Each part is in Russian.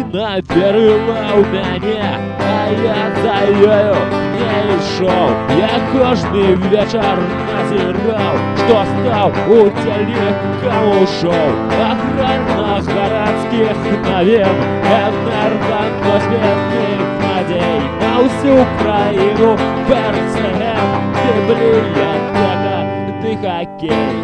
наперла у меня, а я за ёю не шел. Я кожный вечер назирал, что стал у телекому шоу. Охрана городских новин, энергоносветных надей. На всю Украину БРЦМ, библиотека, ты хоккей.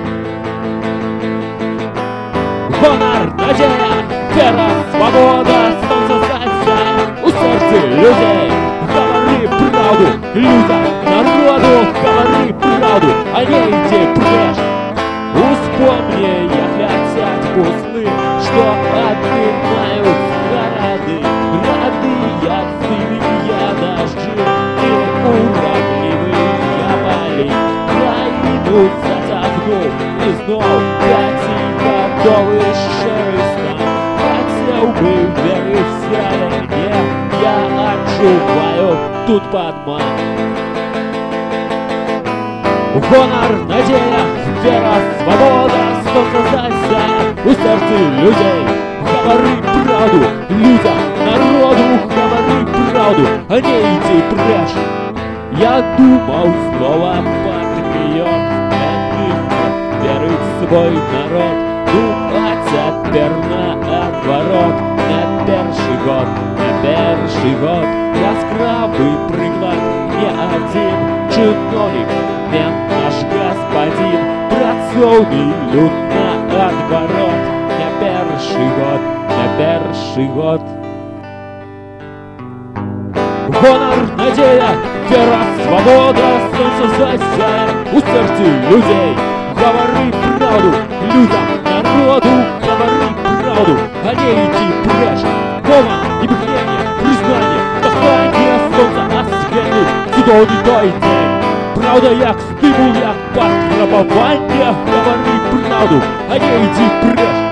Гонор, надежда, вера, свобода, солнце зайца у сердца людей. Говори правду людям, народу, говори правду, а не иди прежь. Вспомни, я хотят пусты, что отдыхают города. Грады, сильные дожди и уродливые поли. Краину затягнул и снова готовый шерстом. Хотел бы верить в сиротне, я отживаю тут подман. Гонор, надежда, вера, свобода, солнце зайца у сердца людей. Говори правду людям, народу, говори правду, а не иди прячь. Я думал снова патриот, веры в свой народ. Думать отверно отворот. Не перший год яскравый приклад. Не один чиновник, мент наш господин, працовный люд на отворот. Не перший год. Гонор, надежда, вера, свобода, солнце зайца у сердца людей. Говори правду людям, народу, говори правду, а не иди прячь. Гомон, небрежение, признание, дыхание солнца осветлит судовый день. Правда, як стимул, як пограбование. Говори правду, а не иди прячь.